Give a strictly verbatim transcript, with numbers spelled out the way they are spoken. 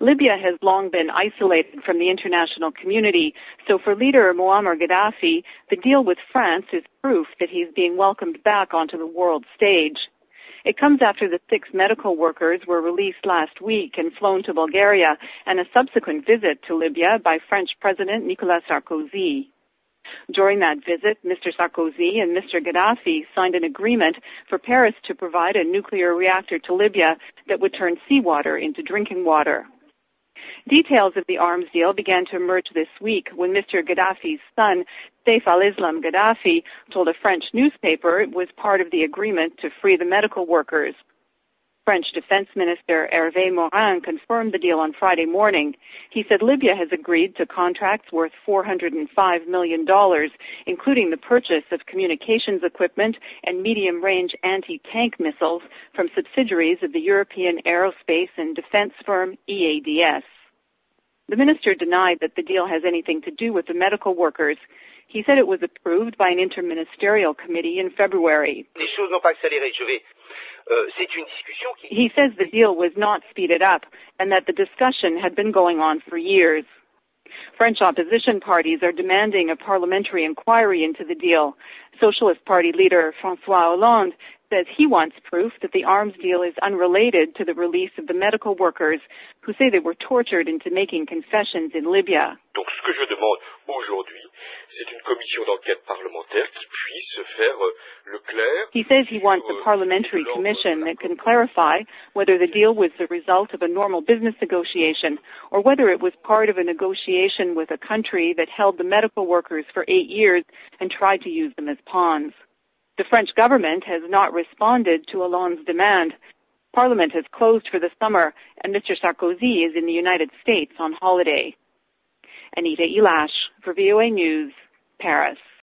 Libya has long been isolated from the international community, so for leader Muammar Gaddafi, the deal with France is proof that he's being welcomed back onto the world stage. It comes after the six medical workers were released last week and flown to Bulgaria, and a subsequent visit to Libya by French President Nicolas Sarkozy. During that visit, Mister Sarkozy and Mister Gaddafi signed an agreement for Paris to provide a nuclear reactor to Libya that would turn seawater into drinking water. Details of the arms deal began to emerge this week when Mister Gaddafi's son, Saif al-Islam Gaddafi, told a French newspaper it was part of the agreement to free the medical workers. French Defense Minister Hervé Morin confirmed the deal on Friday morning. He said Libya has agreed to contracts worth four hundred five million dollars, including the purchase of communications equipment and medium-range anti-tank missiles from subsidiaries of the European aerospace and defense firm E A D S. The minister denied that the deal has anything to do with the medical workers. He said it was approved by an interministerial committee in February. He says the deal was not speeded up and that the discussion had been going on for years. French opposition parties are demanding a parliamentary inquiry into the deal. Socialist Party leader François Hollande says he wants proof that the arms deal is unrelated to the release of the medical workers who say they were tortured into making confessions in Libya. Donc ce que je demande aujourd'hui, c'est une commission d'enquête parlementaire qui puisse faire le clair. He says he wants a parliamentary commission that can clarify whether the deal was the result of a normal business negotiation or whether it was part of a negotiation with a country that held the medical workers for eight years and tried to use them as pawns. The French government has not responded to Hollande's demand. Parliament has closed for the summer, and Mister Sarkozy is in the United States on holiday. Anita Elash for V O A News, Paris.